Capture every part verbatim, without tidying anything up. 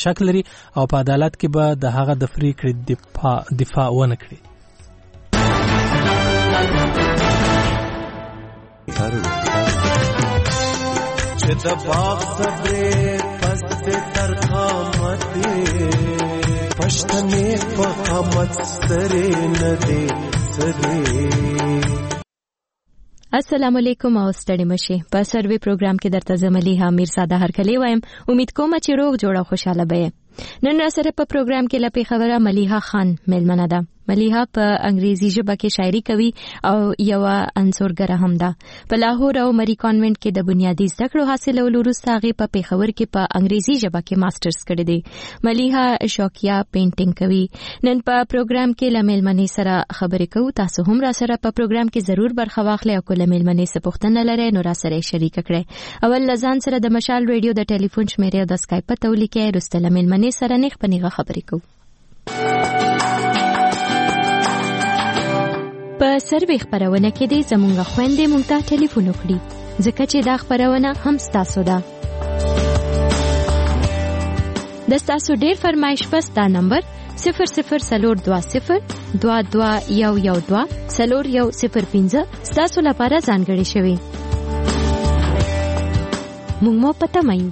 شک لري او په عدالت کې به د هغه د پریکړې دفاع دفاع ونه کړي. چې د باغ صبرې پس تر قامته پښتنې په قامت سره نه دي سره. السلام علیکم او ستړي مشه. په سروي پروګرام کې درته زملي امیر ساده هرکلی وایم. امید کوم چې روغ جوړه خوشاله به. نن را سره په پروګرام کې لپاره خبره ملیحه خان ملمنه ده. ملیحه په انګریزي ژبه کې شاعري کوي او یو انځورګره هم ده. په لاهور او مری کانوینټ کې د بنیادی زده کړو حاصلولو وروسته هغه په پیښور کې په انګریزي ژبه کې ماسترز کړی دی. ملیحه شوقیا پینټینګ کوي. نن په پروګرام کې لملمنې سره خبرې کوو. تاسو هم را سره په پروګرام کې ضرور برخه واخلئ او کله ملمنې څه پوښتنه لرئ نو را سره شریک کړئ. اول لزان سره د مشال ریډیو د ټلیفون شمیره او د اسکایپ په تولیکه رستله ملمنې سره نه خپنیغه خبرې کوو. په سروي خبرونه کې دې زمونږ خويندې مونږ ته ټلیفون وکړي ځکه چې دا خبرونه هم ستاسو ده. د ستاسو ډېر فرمایش پس دا نمبر صفر صفر سلور دوا صفر دوا دوا یو یو دوا سلور یو صفر پنځه ستاسو لپاره ځانګړی شوی. مونږ مو پته مایو.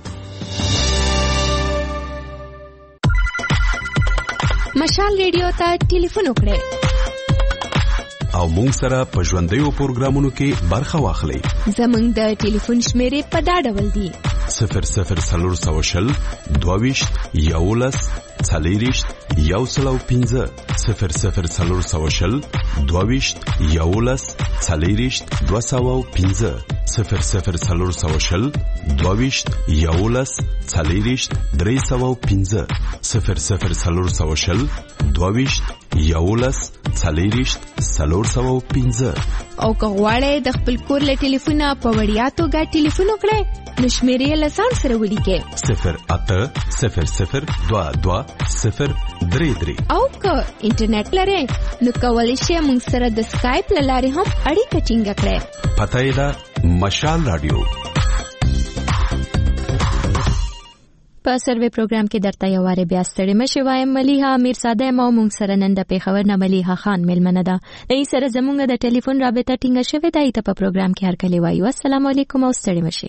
مشال ریډیو ته ټلیفون وکړئ او مونږ سره په ژوندیو پروګرامونو کې برخه واخلئ. زمونږ د ټلیفون شمیرې په دا ډول دي: صفر صفر سلور سو شل دوویشت یولس څلېرویشت یو سلو پنځه صفر صفر سلور سو شل دوویشت یولس څلېرویشت دوه سوه پنځه صفر صفر سلور سو شل دوویشت یولس څلېرویشت درې سوه پنځه صفر صفر سلور سو شل دوویشت یولس څلېرویشت څلور سوه پنځه. او که غواړئ د خپل کور له ټلیفونه په وړیا توګه ټلیفون وکړئ نو شمیرې له ځان سره ولیکئ صفر اته صفر صفر دوه دوه صفر درې درې. او که انټرنیټ لرئ نو کولی شئ موږ سره د سکایپ له لارې هم اړیکه ټینګه کړئ. پته یې ده مشال رادیو. په سروي پروګرام کې درته یو واره بیا ستړي مشه وایم. ملیحه امیر ساده ما مونږ سره نن د پیښور نه ملیحه خان ملمنه ده. ای سره زمونږ د ټلیفون رابطه ټینګه شوې ده. ایته په پروګرام کې هر کلی وایو. السلام علیکم او ستړي مشه.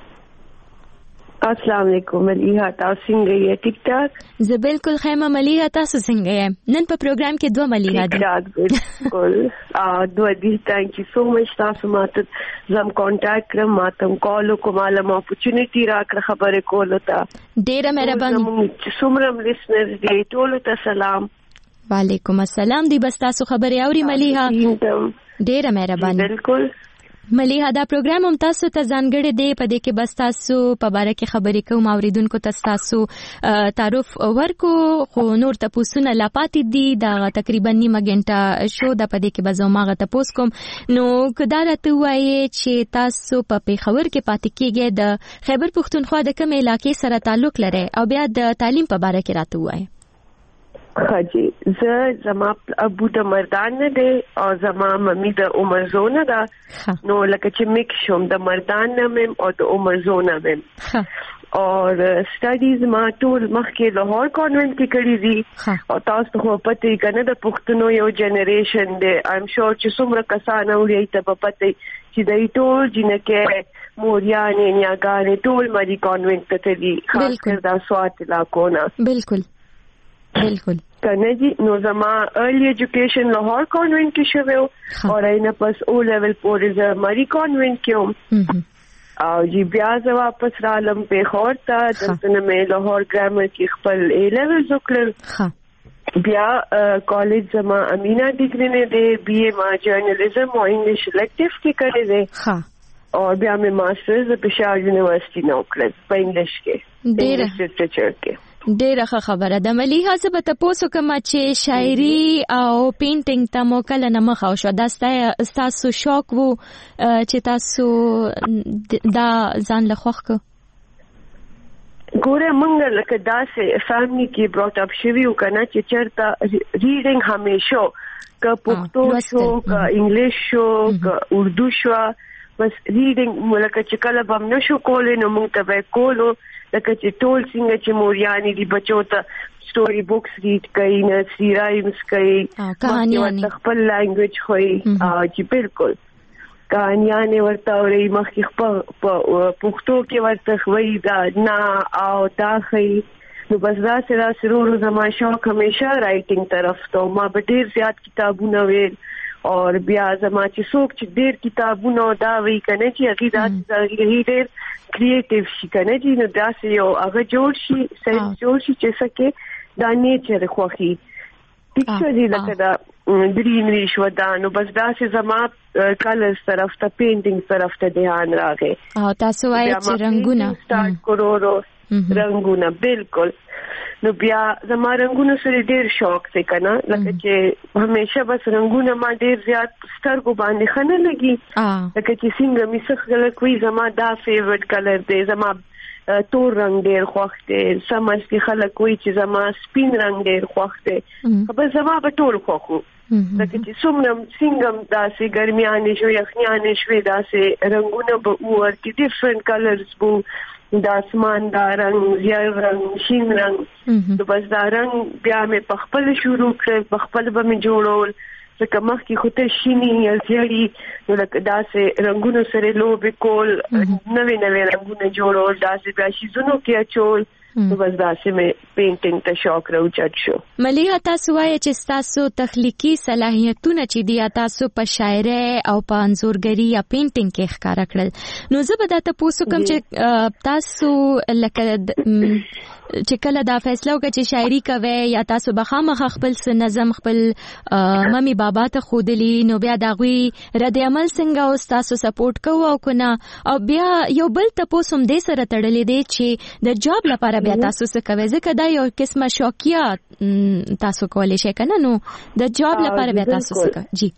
السلام علیکم ملیحه، تاسو څنګه یې؟ ټیک ټاک. زه بالکل خیمه. ملیحه تاسو څنګه یې؟ نن په پروګرام کې دوه ملیحه دي. ټیک ټاک بالکل. ا دوه دي. ثانک یو سو مچ. تاسو ماته زم کانټیکټ کړم، ماته کال کوماله ما اپورچونټی راکړه خبرې کول ته. ډیره مهرباني. څومره لیسنرز دي ټول ته سلام. وعلیکم السلام. دی بس تاسو خبرې اوري ملیحه. ډیره مهرباني. بالکل. ملیحه دا پروګرام هم تاسو ته ځانګړی دی. په دې کې بس تاسو په باره کې خبرې کوم، اوریدونکو ته تاسو تعارف ورکو. خو نور تاسوونه لا پاتې دي. دا تقریبا نیمه غنټه شو د په دې کې بزو ماغه تاسو کوم. نو کدا راته وایي چې تاسو په پیښور کې پاتې کېږئ، د خیبر پښتونخوا د کوم علاقې سره تعلق لري او بیا د تعلیم په باره کې راته وایي. خاجي زه زما ابو د مردان نه دی او زما ممی د عمر زونه ده. نو لکه چې میک شوم د مردان نه مم او د عمر زونه مم. اور سټډیز ما ټول مخکې لاهور کانوینټ کې کړې دي. او تاسو خو پته کنه د پښتنو یو جنریشن دی. ایم شور چې څومره کسان اوري ته په پته چې دای ټول جنکه موریانه نیاګانې ټول مری کانوینټ ته دي، خاص کر دا سوات علاقو نه. بالکل بالکل کنه جی. نو زما ارلی ایجوکیشن لاهور کانوینټ کې شوه او راینه پس او لیول پورې ز مری کانوینټ کې هم. او جی بیا زه واپس رالم پیښور ته. دلته مې لاهور ګرامر کې خپل ای لیول وکړل. بیا کالج زما امینا ډیګری نه دی. بی اے ما جرنالیزم او انګلیش لیکټیو کې کړی دی. او بیا مې ماسترز په پېښور یونیورسيټي نه وکړل په انګلیش کې. ډېر لټریچر کې. ډیره ښه خبره ده. ملیحه زه به تاسو کوم چې شاعري او پینټینګ ته مو کله نه مخ او شو. دا ستاسو شوق وو چې تاسو دا ځان له خوښ کو؟ ګوره مونږ لکه داسې فیملی کې براټ اپ شوي یو کنه چې چېرته ریډینګ همیشه که پښتو شو که انګلیش شو که اردو شو، بس ریډینګ ملکه چې کله به هم نشو کولی نو مونږ ته به کولو لکه چې ټول څنګه چې موریانې دي بچو ته سټوري بوکس ریډ کوي نرسری رایمز کوي کہانیانې خپل لانګویج خوي او چې بالکل کہانیانې ورته اوري مخکې په پښتو کې ورته خوي دا نه او دا خي نو بس دا سره سرور زما شوق همیشه رائټینګ طرف ته ما به ډیر زیات کتابونه ویل او بیا زما چې څوک چې ډیر کتابونه دا وی کنه چې هغه دا ډیر کریټیو شي کنه چې نو دا سه یو هغه جوړ شي سره جوړ شي چې سکه دا نیچر خوخي پکچر دی لکه دا ګرینری شو دا نو بس دا سه زما کلرز طرف ته پینټینګ طرف ته دھیان راغی او تاسو وایي چې رنگونه سٹارټ کورورو رنگونه بالکل نو بیا زما رنگونه سره ډیر شوق څه کنه لکه چې همیشه بس رنگونه ما ډیر زیات سترګو باندې خنه لګي لکه چې څنګه می څخه کوي زما دا فیورټ کلر دی زما تور رنگ ډیر خوښ دی سمج کې خلک کوئی چې زما سپین رنگ ډیر خوښ دی خو زما په ټول خوښو لکه چې څومره څنګه داسې ګرمیانې شو یخنیانې شوې داسې رنگونه به ورته ډیفرنٹ کلرز بو دا اسمان دا رنگ زیړ رنگ شین رنگ نو بس دا رنگ بیا مې په خپل شروع کړ په خپل به مې جوړول ځکه مخکې خو ته شینی یا زیړی نو لکه داسې رنگونو سره لوبې کول نوې نوې رنگونه جوړول داسې بیا شیزونو کې اچول نو بس داسې مې پینټینګ ته شوق راوچت شو. ملیحه تاسو وایي چې تاسو تخلیقي صلاحیتونه چې دی تاسو په شاعرۍ او په انځورګري یا پینټینګ کې ښکارا کړل نو زه به دا تاسو کوم چې تاسو لکه چې کله دا فیصله وکړه چې شاعري کوي یا تاسو به خامخ خپل نظم خپل مامي بابا ته خودلی نو بیا دا غوي رد عمل څنګه او تاسو سپورټ کوو او کنه او بیا یو بل تاسو هم دې سره تړلې دي چې د جاب لپاره بیا تاسو څه کوي ځکه دا یو قسمه شوقیا تاسو کولای شئ کنه نو د جاب لپاره بیا تاسو څه کوي جی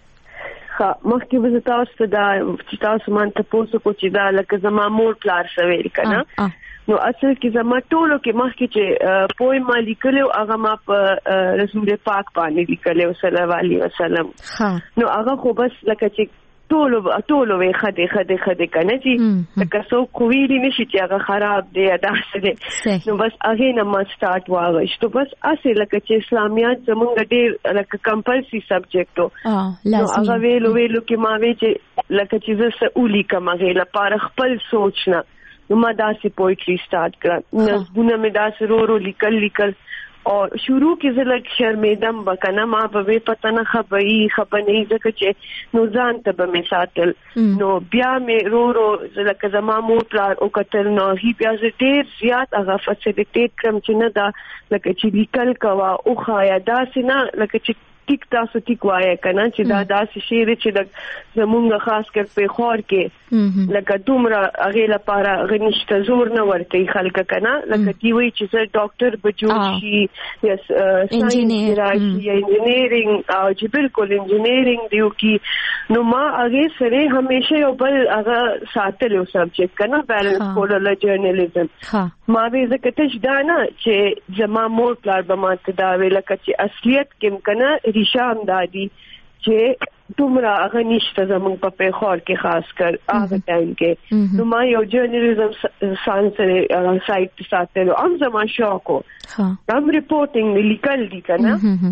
ها مخکې به تاسو دا چې تاسو مان ته پوسو کو چې دا لکه زما مور پلار شوی کنه نو اصل کې زما ټولو کې مخکې چې پوی ما لیکلو هغه ما په رسول پاک باندې لیکلو صلی الله علیه وسلم نو هغه خو بس لکه چې ټولو ټولو وی خدي خدي خدي کنه چې لکه څو کویلی نشي چې هغه خراب دی ادا څه نو بس هغه نه ما سٹارټ واغښت بس اصل لکه چې اسلامیات زمونږ ډېر لکه کمپلسري سبجیکټو نو هغه ویلو ویلو کې ما وی چې لکه چې زه اولی کوم هغه لپاره خپل سوچنه نو ما داسې پوئټري سٹارټ کړه نظمونه مې داسې رو رو لیکل لیکل او شروع کې زه لږ شرمېدم بکنه ما به پته نه خبري خبرې ځکه چې نو ځان ته به مې ساتل نو بیا مې رو رو لکه زما مور پلار او کتل نو هی بیا زه ډېر زیات هغه فسیلیټیټ کړم چې نه دا لکه چې لیکل کوه او خایا داسې نه لکه چې ټیک تاسو ټیک وایي کنه چې دا داسې شعر چې د زمونږ خاص کر په خور کې لکه دومره هغه لپاره غنښت زور نه ورته خلک کنه لکه دی وی چې زه ډاکټر بجو شي یا انجینیر یا انجینیرینګ او چې بالکل انجینیرینګ دیو کی نو ما هغه سره همیشه یو بل هغه ساتلو سبجیکټ کنه بیلنس کولل جرنالیزم ما به زکه تجدانه چې زما مور پلار به ماته دا ویل چې اصلیت کوم کنه ریشام دادی چې دومره هغه نشته زمونږ په پیښور کې خاص کر هغه ټایم کې نو ما یو جرنالیزم ساينس سایت ساتلو هم زما شوق و هم ریپورټینګ لیکل دي کنه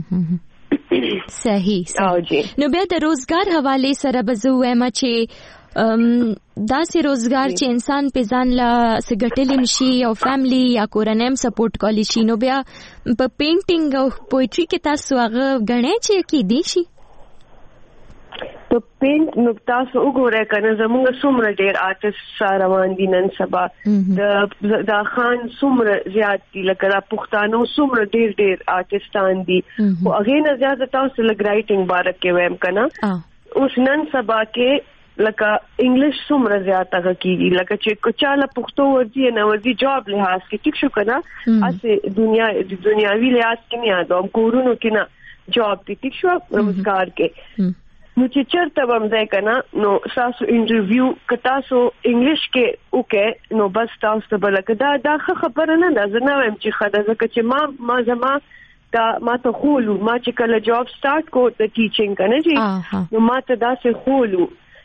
صحیح صحیح نو بیا د روزګار حواله سره بزوم چې داسې روزګار چې انسان په ځان لا سګټلم شي او فیملی یا کورنۍ سپورټ کولی شي نو بیا په پینټینګ او پوئټري کې تاسو هغه غنئ چې کې دی شي تو پینټ نو تاسو وګورئ کنه زموږ څومره ډېر آرټیست روان دي نن سبا د دا خان څومره زیات دي لکه دا پښتانو څومره ډېر ډېر آرټیستان دي او هغه نه زیات تاسو لګ رائټینګ باره کې وایم کنه اوس نن سبا کې لکه انګلیش څومره زیاته کیږي لکه چې کوچاله پښتو ورځي نه ورځي جاب لحاظ کې ټیک شو کنه اسه دنیا د دنیاوی لحاظ کې نه یادوم کورونو کې نه جاب ټیک شو روزګار کې نو چې چرته ومځای کنه نو تاسو انټرویو کتا سو انګلیش کې اوکې نو بس تاسو ته بلکې دا دا خبره نه ده زه نه وایم چې خدای زکه چې ما ما زما دا ما ته خولو ما چې کله جاب سٹارټ کو د ټیچینګ کنه جی نو ما ته دا څه خولو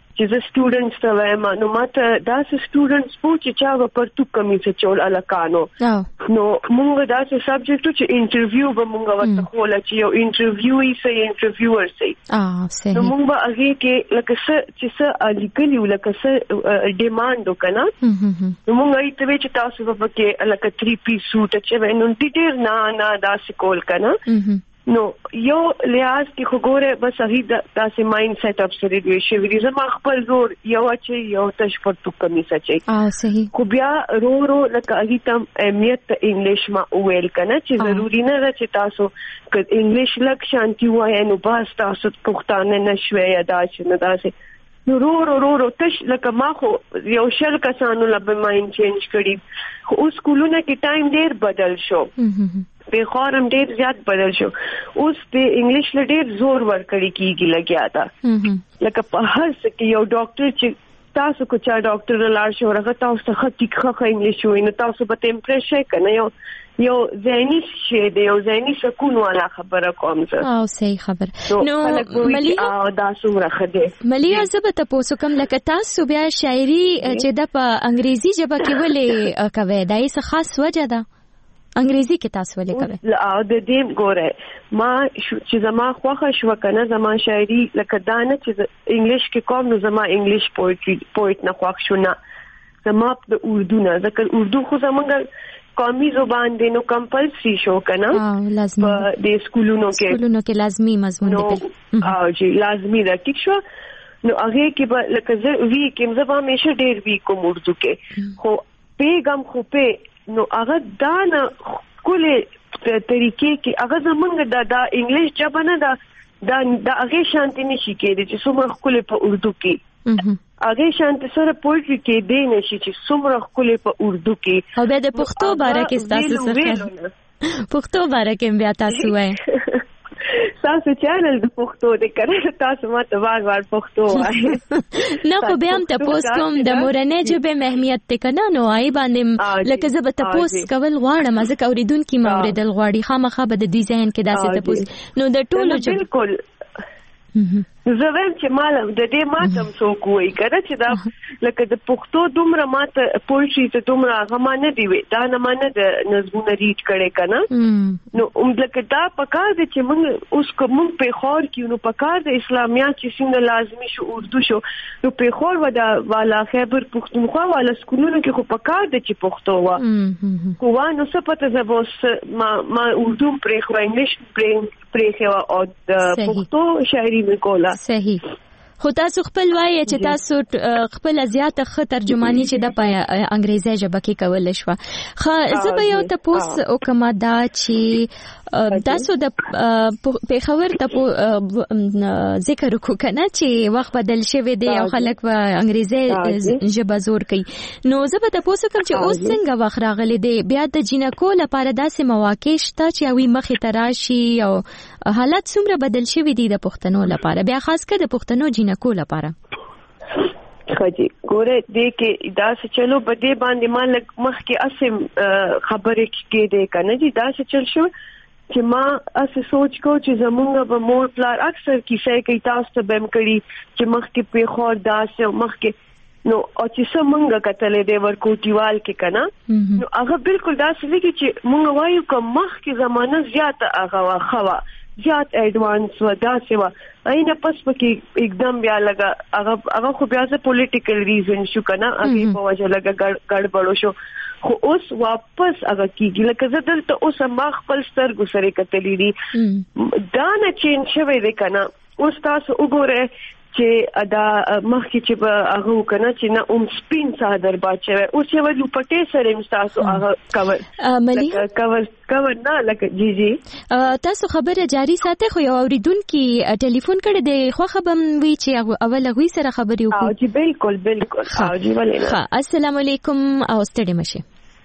چې زه سټوډنټس ته وایم نو ماته داسې سټوډنټس وو چې چا به پرتوک کمیسه چول الکانو نو موږ داسې سبجیکټو چې انټرویو به موږ ورته خوله چې یو انټرویوي سي انټرویور سي نو موږ به هغه کې لکه څه چې څه لیکلي لکه څه ډیماند وکنا نو موږ یې ته چې تاسو په کې لکه تھری پیس سوټ چې نو ډیټیل نه نه داسې کول کنا نو یو لحاظ کې خګوره بس هغه داسې مایند سیټ اپ سره دی چې ویری زما خپل زور یو چې یو تش پر تو کمی سچي اه صحیح خو بیا رو رو لکه هغه تم اهمیت انګلیش ما ویل کنه چې ضروری نه ده چې تاسو ک انګلیش لک شانتي وای نو باس تاسو پښتانه نشوي ادا شنه داسې نو رو رو رو رو تش لکه ما خو یو شل کسانو لبه مایند چینج کړي خو اوس کولونه کې ټایم ډیر بدل شو په خورم ډیر زیات بدل شو اوس په انګلیش له ډیر زور ورکړی کیږي لګیا تا لکه په هر څه کې یو ډاکټر چې تاسو کو چا ډاکټر لاړ شو راغه تاسو ته خطي خخ انګلیش وای نو تاسو به تمپریچر شي کنه یو یو ذهني شي دی یو ذهني سکون والا خبره کوم زه او صحیح خبر نو ملي او دا څومره خده ملي زبه تاسو کوم لکه تاسو بیا شاعري چې د په انګریزي ژبه کې ولې کوي دا یې خاص وجه ده انګریزي کې تاسو ولې کوي او د دې ګوره ما چې زما خوخه شو کنه زما شاعري لکه دانه چې انګلیش کې کوم نو زما انګلیش پوئټري پوئټ نه خوښ شو نه زما د اردو نه ځکه اردو خو زمونږ قومي زبان دی نو کمپلسري شو کنه لازمي د سکولونو کې سکولونو کې لازمي مضمون دی او جی لازمي ده ټیک شو نو هغه کې لکه زه وی کې زما همیشه ډیر وی کوم اردو کې خو پیغام خو په نو هغه دا نه کولې طریقې کې هغه زمونږ د د انګلیش ژبه نه دا د هغه شانتي نشي کېدی چې څومره کولې په اردو کې هغه شانتي سره پوئټري کې دی نشي چې څومره کولې په اردو کې او بیا د پښتو باره کې تاسو څه پښتو باره کې بیا تاسو وایي تاسو چینل د پښتو د کړه تاسو ماته وار وار پښتو وایي نه خو بیا هم تاسو کوم د مورنۍ ژبې اهمیت ته کنه نو آی باندې لکه زه به تاسو کول غواړم ځکه اوریدونکو ما اوریدل غواړي خامخا به د ډیزاین کې داسې تاسو نو د ټولو ژبې بالکل زه وایم چې مال د دې ماتم څوک وایي کړه چې دا لکه د پښتو دومره ماته پوښتنه ته دومره هغه نه دی وي دا نه مانه د نظمونه ریډ کړي کنه نو هم لکه دا پکار دي چې موږ اوس کوم په خور کې نو پکار د اسلامیات چې څنګه لازمي شو اردو شو نو په خور ودا والا خیبر پښتونخوا والا سکولونو کې خو پکار دي چې پښتو وا کوه نو څه پته زبوس ما ما اردو پرې خو انګلیش پرې پرې خو او د پښتو شاعري وکولا صحیح خو تاسو خپل وایي چې تاسو خپل زیاته ښه ترجمانی چې د انګریزي ژبه کې کول شو خو زه به یو تاسو او کما دا چې تاسو د پیښور ته ذکر وکړه چې وخت بدل شوی دی او خلک په انګریزي ژبه زور کوي نو زه به تاسو کوم چې اوس څنګه وخت راغلی دی بیا د جنکو لپاره داسې مواقع شته چې اوی مخې تراشي او حالت څومره بدل شوی دی د پښتنو لپاره بیا خاص کر د پښتنو جنکو لپاره خاجي ګوره دې کې دا څه چلو بده باندې ما لک مخ کې اسم خبرې کې دې کنه دي دا څه چل شو چې ما اسه سوچ کو چې زمونږ به مور پلار اکثر کیسه کوي تاسو ته بم کړي چې مخ کې په خور داسه مخ کې نو او چې څنګه کتلې دی ورکوټیوال کې کنه نو هغه بالکل داسې لګي چې مونږ وایو کوم مخ کې زمانه زیاته هغه واخوا زیات ایڈوانس و داسې و اینه پس پکې एकदम بیا لگا هغه هغه خو بیا څه پولیټیکل ریزن شو کنه هغه په وجه لگا ګډوډ شو خو اوس واپس هغه کیږي لکه زه دلته اوس ما خپل سترګو سره کتلې دي دا نه چینج شوی دی کنه اوس تاسو وګوره چې ادا مخکې چې به هغه وکنه چې نه اوم سپین صادر باچوي او چې ولو پټې سره مستاسو هغه کور ملي کور کور نه لکه جی جی تاسو خبره جاری ساتي خو یو اوریدونکو ټلیفون کړی دی خو خبم وی چې اول غوي سره خبرې وکړو او جی بالکل بالکل او جی ولې ها السلام علیکم او ستړي مشه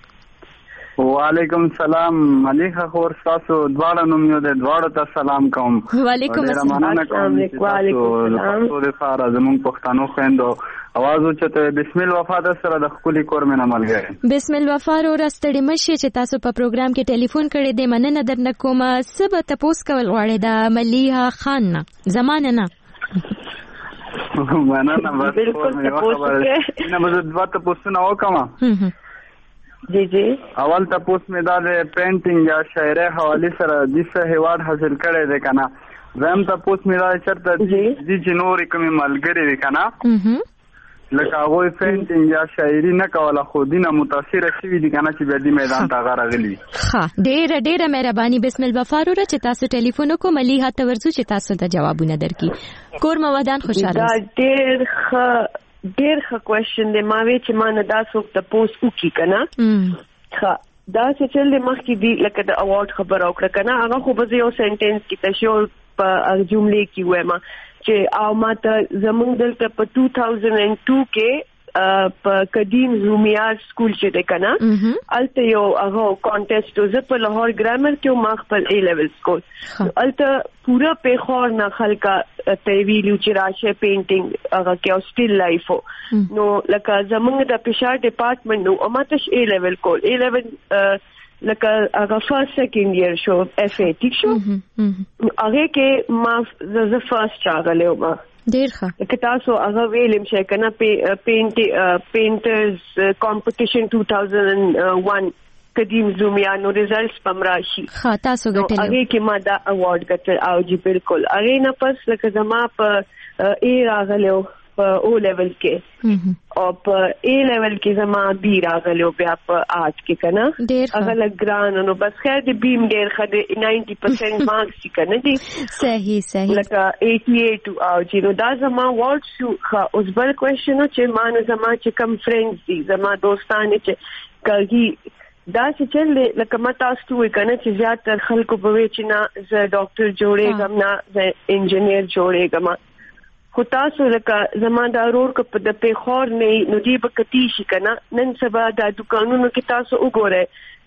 وعلیکم السلام ملیحه خور تاسو دواړه نوم یو د دواړو ته سلام کوم وعلیکم السلام وعلیکم السلام د فار زمون پښتنو خويندو आवाज وچته بسم الله وفا د سره د خپل کور مې نه ملګری بسم الله وفا او راستړي مشه چې تاسو په پروګرام کې ټلیفون کړی دی مننه درنه کوم سبا تاسو کول غواړی د ملیحه خان نه زمانه نه مننه. بس بالکل تاسو کې نه مزه دوا ته پوښتنه وکم. جی جی اول ته پوښت مې دا د پینټینګ یا شاعرۍ حواله سره د څه هیواد حاصل کړی دی کنه. زم ته پوښت مې دا چرته دي چې نور کوم ملګری دی کنه لکه هغه پینټینګ یا شاعري نه کوله خو دینه متاثر شوی دي کنه چې د میدان ته غراغلی. ها ډېر ډېر مهرباني. بسم الله وفارو را چې تاسو ټلیفون کو مليحه تورزو چې تاسو ته جوابونه درکې. کور موادان خوشاله. دا ډېر ښه ډېر ښه کوېشن دی. ما وی چې ما نه دا څوک ته پوس وکي کنه. ها دا چې چل مخکې دی لکه د اوارډ خبر او کړه کنه هغه خو به یو سنټنس کې تشول په جملې کې وایم چې او ماته زمونږ دلته په two thousand two کې په قدیم زومیار سکول چې ده کنه الته یو هغه کانټیسټ و زه په لاهور ګرامر کې ما خپل ای لیول سکول الته پورا په خور نه خلکا ته ویلو چې راشه پینټینګ هغه کې او سټیل لایف نو لکه زمونږ د پېښار ډپارټمنټ نو ماته ای لیول کول ای لیول لکه هغه فرست سیکنډ ایئر شو اف ای ټیک شو هغه کې ما زه فرست راغله ما ډیر ښه که تاسو هغه ویلم چې کنه پینټ پینټرز کمپټیشن two thousand one قدیم زومیانو ریزلټس پمراشي ها تاسو ګټل هغه کې ما دا اوارډ ګټل او جی بالکل هغه نه پس لکه زما په ای راغلو په او لیول کې او په ای لیول کې زما بی راغلو بیا په آرټ کې کنه هغه لګران نو بس خیر دې بیم ډیر خده ninety percent مارکس کنه دي صحیح صحیح لکه eighty-eight او جی نو دا زما ورډ شو خا اوس بل کوېشن چې ما نه زما چې کم فرندز دي زما دوستان چې کاږي دا چې چل لکه ما تاسو وی کنه چې زیات تر خلکو په وی چې نه ز ډاکټر جوړېږم نه ز انجینیر جوړېږم خو تاسو لکه زما د اورور کو په د پیخور نه نو دی په کتی شي کنه نن سبا د دکانونو کې تاسو وګورئ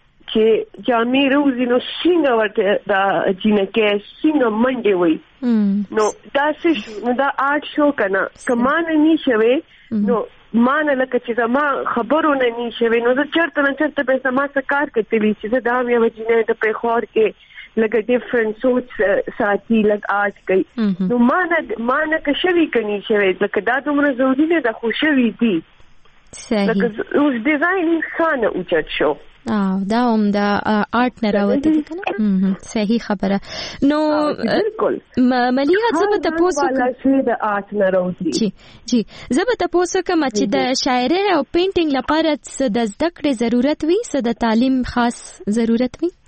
چې جامې روزي نو څنګه ورته دا جنکه څنګه منډي وي نو دا څه نو دا آرټ شو کنه کمانه ني شوي نو مان لکه چې زما خبرونه ني شوي نو زه چرته نه چرته به سما سکار کتلی چې دا مې وجنه د پیخور کې لکه ډیفرنٹ سوچ ساتي لکه آرټ کوي نو مانه مانه که شوي کني شوي لکه دا دومره ضروري نه ده خو شوي دي صحیح لکه اوس ډیزاین خانه اوچت شو او دا هم دا آرټ نه راوته دي کنه صحیح خبره نو بالکل مليحه زه ته پوسو چې د آرټ نه راوته جی جی زه ته پوسو کوم چې د شاعرۍ او پینټینګ لپاره څه د زده کړې ضرورت وي څه د تعلیم خاص ضرورت وي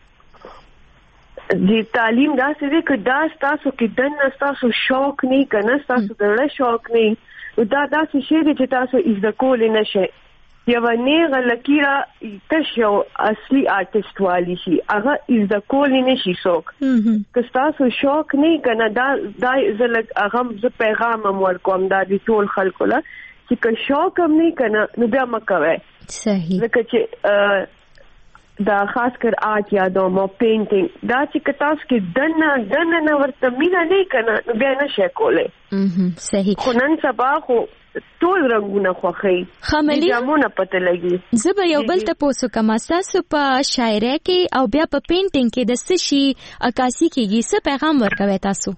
جی تعلیم دا سره که دا تاسو کې دنه تاسو شوق نه کنه تاسو دغه شوق نه دا دا څه شی چې تاسو از د کول نه شي یو نه غلکیرا تاسو اصلي آرټیست والی شي هغه از د کول نه شي څوک که تاسو شوق نه کنه دا دا زلک هغه ز پیغام مور کوم دا د ټول خلکو له چې که شوق هم نه کنه نو بیا مکوي صحیح لکه چې دا خاص کر آرټ یا د مو پینټینګ دا چې کتاس کې دنه دنه نه ورته مینا نه کنه نو بیا نشه کوله صحیح خو نن سبا خو ټول رنگونه خوخی خملی جامونه پته لګي زه به یو بل ته پوسو کوم تاسو په شاعرۍ کې او بیا په پینټینګ کې د څه شي عکاسي کېږي څه پیغام ورکوي تاسو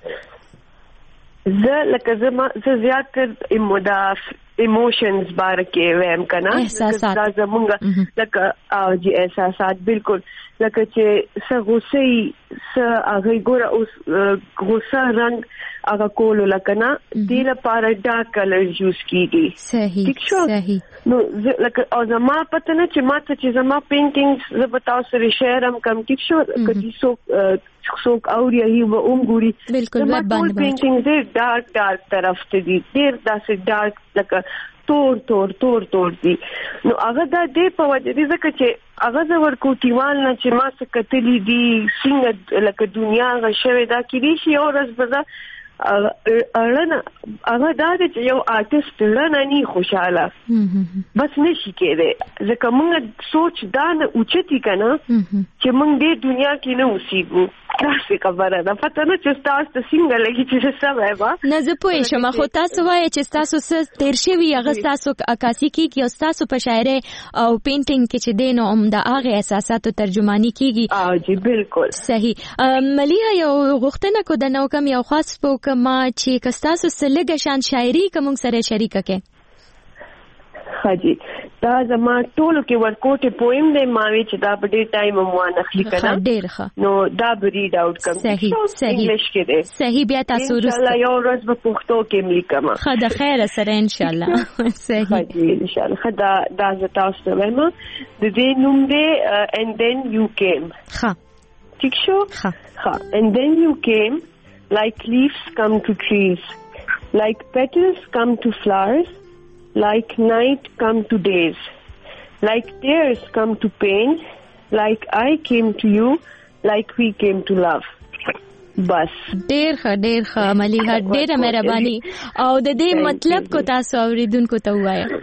زه لکه زما زه زیات تر اموداف ایموشنز بار کې ویم کنه احساسات دا زمونږ لکه او جی احساسات بالکل لکه چې څه غوسه څه هغه ګوره اوس غوسه رنگ هغه کول لکه نه د لپاره ډارک کلر یوز کیږي صحیح صحیح نو لکه او زما پته نه چې ماته چې زما پینټینګز زه به تاسو سره شیر هم کوم ټیک شو کدي څوک څوک اوري هی و عمري بالکل وب باندې پینټینګز ډېر ډارک ډارک طرف ته دي ډېر داسې ډارک لکه تور تور تور تور دي نو هغه دا دې په وجه دي ځکه چې هغه زه ورکوټیوال نه چې ما څه کتلی دي څنګه لکه دنیا هغه شوې دا کېدی شي او ورځ به زه اړنه هغه دا چې یو آرټیست لرنه نه خوشاله بس نشي کېده ځکه موږ سوچ دا نه اوچتي کنه چې موږ دې دنیا کې نه اوسېږو تاسو خبره ده پته نه چې تاسو ته څنګه لګي چې څه وایي نه زه پوه شم خو تاسو وایي چې تاسو څه تیر شوی هغه تاسو عکاسي کیږي او تاسو په شاعري او پینټینګ کې چې دین او د هغه احساساتو ترجمانی کیږي. اه جی بالکل صحیح. ملیحه یو غوښتنه کو د نو کم یو خاص پوکما چې کستاسو سلګ شان شاعري کوم سره شریک کړي. حاجی دا زما ټولو کې ورکوټه پویم دی ما وی چې دا په ډیر ټایم مو نه خلی کړه ډیر ښه نو دا به ریډ اوټ کوم صحیح صحیح انګلیش کې دی صحیح بیا تاسو ان شاء الله یو ورځ په پښتو کې ملیکم خدا خیر سره ان شاء الله صحیح حاجی ان شاء الله خدا دا زتا اوسه وایم د دې نوم دی and then you came ښه ٹھیک شو ښه and then you came like leaves come to trees like petals come to flowers like night come to days like tears come to pain like I came to you like we came to love بس ډیر ښه ډیر ښه ملیحه ډیره مهرباني او د دې مطلب کو تاسو اوریدونکو ته وایي.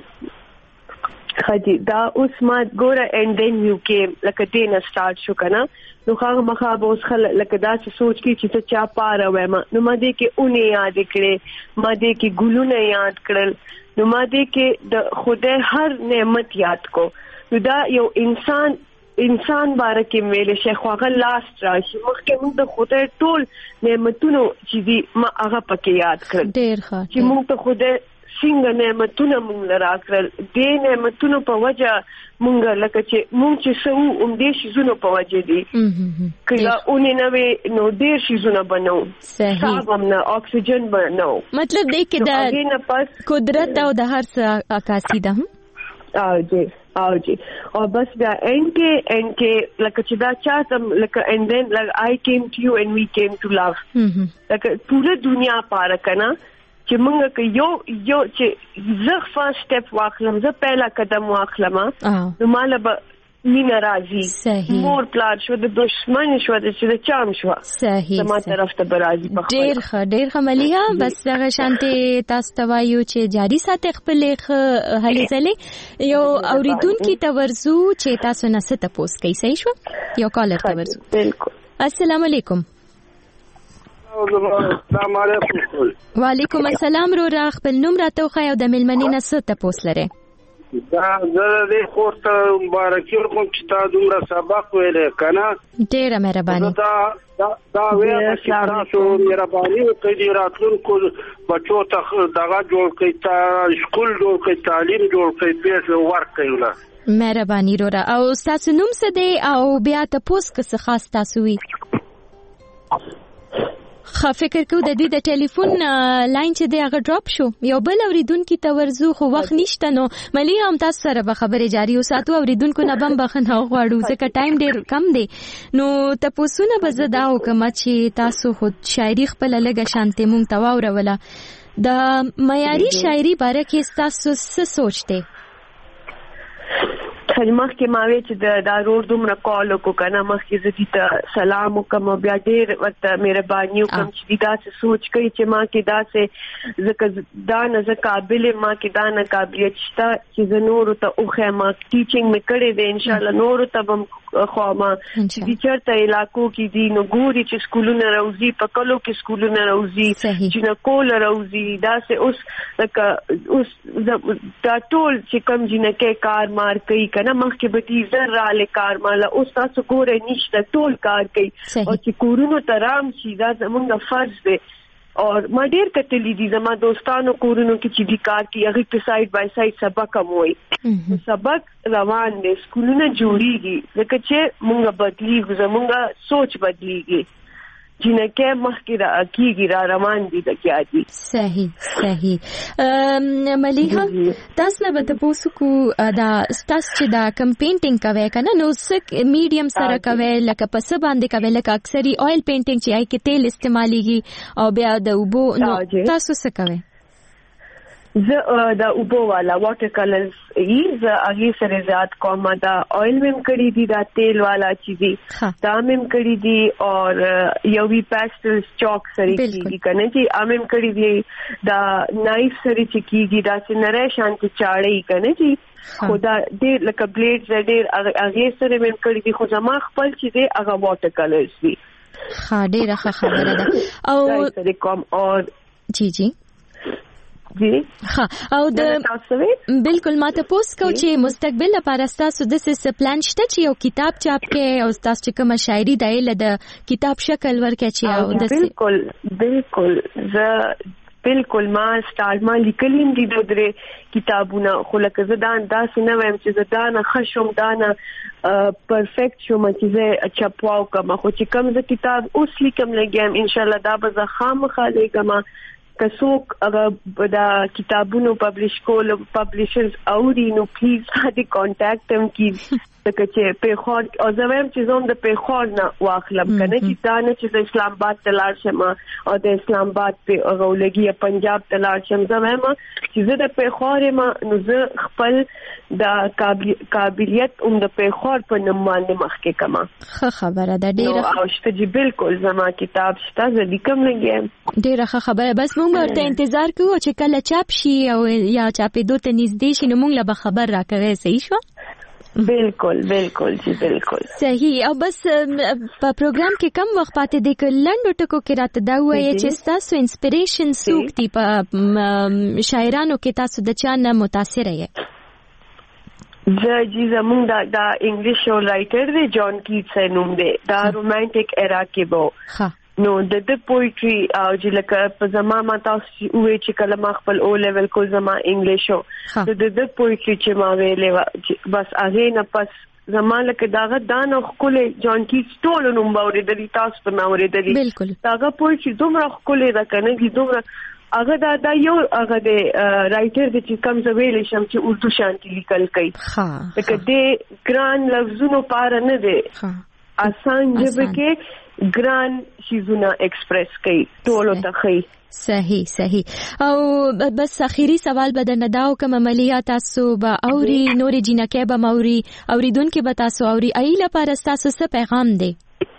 خدي دا اوس ما ګوره and then you came لکه دې نه سٹارټ شو کنه نو هغه مخه به اوس خل لکه دا چې سوچ کی چې چا پاره وایم نو ما دې کې اونې یاد کړې ما دې کې ګلونه یاد کړل نو ما دې کې د خدای هر نعمت یاد کو نو دا یو انسان انسان باره کې ویل شیخ هغه لاست راشي مخکې موږ د خدای ټول نعمتونو چې دی ما هغه پکې یاد کړل ډیر ښه چې موږ ته خدای څنګه نعمتونه موږ راکړل دې نعمتونو په وجه موږ لکه چې موږ چې سو هم دې شیزونو په وجه دي کله اونې نه وي نو ډېر شیزونه بنو صحیح هم نه اکسیجن بنو مطلب دې کې د قدرت او د هر څه عکاسي ده او جی او جی او بس بیا ان کې ان کې لکه چې دا چاته لکه and then like I came to you and we came to love لکه ټول دنیا پاره کنا چې موږ کې یو یو چې زه فرست سټپ واخلم زه پهلا قدم واخلم نو مال به مینا راځي مور پلار شو د دشمن شو د چې د چام شو صحیح ما طرف ته راځي په ډیر ښه ډیر ښه ملیحه بس هغه شانته تاسو ته وایو چې جاری ساتي خپل هلي ځلې یو اوریدونکو ته ورزو چې تاسو نه ست پوس کوي صحیح شو یو کالر ته ورزو بالکل السلام علیکم. السلام علیکم. وعلیکم السلام رو را خپل نوم راته خو یو د ملمنې نه ست پوس لره دا زه دې خورته مبارکي کوم چې تا دومره سبق ویلې کنه ډیره مهرباني دا دا دا ویل چې تاسو مهرباني کوي راتلونکو بچو ته دغه جوړ کړئ تا سکول جوړ کړئ تعلیم جوړ کړئ پیسې ورکړئ ولا مهرباني رو را او تاسو نوم څه دی او بیا ته پوس که خاص تاسو وی خا فکر کو د دې د ټلیفون لاین چې دی هغه ډراپ شو یو بل اوریدونکو ته ورزو خو وخت نشته نو ملیحه هم تاسو سره به خبره جاری وساتو اوریدونکو نه بم بخنه غواړو ځکه ټایم ډیر کم دی نو تاسو نه بزدا او کما چې تاسو خود شاعري خپل لګه شانته مونږ ته واوروله د معیاري شاعري باره کې تاسو څه سوچته خدمت کې ماوي چې د دارور دومره کال کو کنه مخکې زدي ته سلام وکم بیا ډیر ورته مهرباني وکم چې دا څه سوچ کوي چې ما کې دا څه زکه دا نه ز قابل ما کې دا نه قابلیت شته چې نور ته اوخه ما ټیچینګ مې کړې ده ان شاء الله نور ته بم خو ما چې چرته علاقو کې دي نو ګوري چې سکولونه راوځي په کلو کې سکولونه راوځي چې نه کول راوځي دا څه اوس لکه اوس دا ټول چې کم جنکه کار مار کوي کنه مخکې به دې زر را لکار مالا اوس تاسو ګوره نشته ټول کار کوي او چې کورونو ته رام شي دا زمونږ فرض دی اور ما ډیر کتلی دي زما دوستانو کورونو کې چې دي کار کوي هغه په سایډ بای سایډ سبق هم وایي سبق روان دي سکولونه جوړیږي ځکه چې مونږ بدلیږو زمونږ سوچ بدلیږي جنکه مخکې را کیږي را روان دي د کیاږي صحیح صحیح ملیحه تاسو نه به تاسو کو دا تاسو چې دا کم پینټینګ کوي کنه نو سک میډیم سره کوي لکه په څه باندې کوي لکه اکثری آیل پینټینګ چې آی کې تیل استعماليږي او بیا د وبو نو تاسو څه کوي زه د اوبو والا واټر کلرز ایز هغه سره زیات کوم دا آیل مم کړی دي دا تیل والا چیزي دا مم کړی دي اور یو وی پاستل چاک سره کیږي کنه چې امم کړی دي دا نایف سره کیږي دا چې نره شانتي چاړې کنه چې خدا دې لکه بلیډ زړه هغه سره مم کړی دي خو زما خپل چې دي هغه واټر کلرز دي ها ډیره ښه خبره ده. او سره کوم او جی جی جی ها او د بالکل ماته پوس کو چې مستقبل لپاره تاسو د څه پلان شته چې یو کتاب چاپ کې او تاسو چې کوم شاعري دی د کتاب شکل ورکړي چې او د بالکل بالکل ز بالکل ما سٹارټ ما لیکلیم دي د درې کتابونه خو لکه زه دا انداز نه وایم چې زه دا نه خشم دا نه پرفیکټ شوم چې زه چاپواو کوم خو چې کوم زه کتاب اوس لیکم لګیم ان شاء الله دا به زه خامخا لیکم کڅوک هغه دا کتابونو پبلش کول پبلشرز اوري نو پلیز هدي کانټیکټ هم کی تک چې په خور او زموږ چې زوم د په خور نه واخلم کنه چې دا نه چې د اسلام آباد تلار شم او د اسلام آباد په غولګي پنجاب تلار شم زموږ چې زه د په خور ما نو زه خپل د قابلیت اوم د په خور په نوم باندې مخکې کما ښه خبره ده ډیره او شته چې بالکل زما کتاب شته زه لیکم لګیم ډیره ښه خبره بس موږ ورته انتظار کوو چې کله چاپ شي او یا چاپې دوه ته نږدې شي نو موږ له خبر راکوي صحیح شو بالکل بالکل جی بالکل صحیح او بس په پروګرام کې کم وخت پاتې دی ک لنډو ټکو کې راته دا وایي چې تاسو انسپریشن څوک دی په شاعرانو کې تاسو د چا نه متاثر یې زه جی زمونږ دا د انګلیش او رائټر دی جان کیټس نوم دی دا رومانټیک ایرا کې وو ها نو د د پوئټري او چې لکه په زما ما تاسو وې چې کله ما خپل او لیول کو زما انګلیشو د د پوئټري چې ما ویلې بس هغه نه پس زما لکه داغه دانو خپل جان کیټس ټول نوم باورې د تاسو په نوم لري بالکل داغه پوئټري دومره خپل راکنه دي دومره هغه دا دا یو هغه د رائټر د چې کم زویل شم چې اردو شانتي لیکل کوي ها لکه د ګران لفظونو پار نه دي ها آسان جبه کې ګران شیزونه ایکسپریس کوي ټولو ته خي صحیح صحیح او بس اخیری سوال بدن داو کوم عملیات تاسو به اوري نورې جنکه به موري اوریدونکو به تاسو اوري ایله پر تاسو څه پیغام دی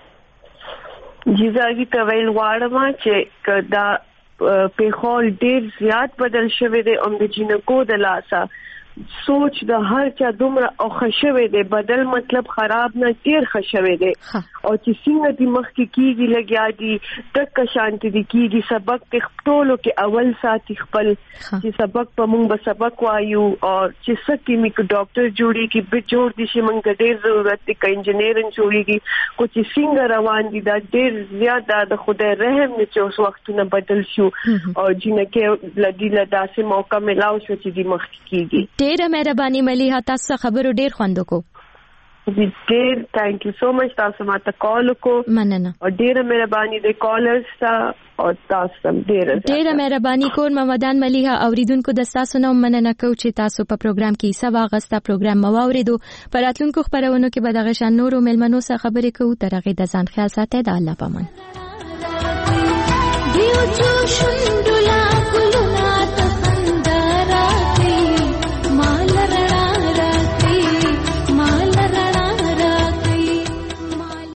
جزاګي تویل واړم چې کدا په خول ډیر زیات بدل شوی دی ام د جنکو د لاسه سوچ د هر چا دومره او خشوي دی بدل مطلب خراب نه ډیر خشوي دی او چې څنګه د مخ کې کیږي لګیا دي تک شانتي دي کیږي سبق تختولو کې اول ساتي خپل چې سبق په مونږ به سبق وایو او چې سکه میک ډاکټر جوړي کې به جوړ دي چې مونږ ډیر ضرورت دي ک انجینرینګ جوړيږي کو چې څنګه روان دي دا ډیر زیات د خدای رحم نه چې اوس وختونه بدل شو او جنکه لدی له داسې موقع ملاو شو چې د مخ کیږي ډیره مهرباني مليحه تاسو خبرو ډیر خوندو کو ډیر ثانک یو سو مچ تاسو ماته کال کو مننه او ډیره مهرباني د کالرز ته او تاسو ډیره ډیره مهرباني کور محمدان مليحه اوریدونکو د تاسو نو مننه کو چې تاسو په پروګرام کې سبا غستا پروګرام مواوریدو پراتلونکو خبرونو کې به دغه شان نورو ملمنو سره خبرې کوو تر هغه د ځان خیال ساتئ د الله پامان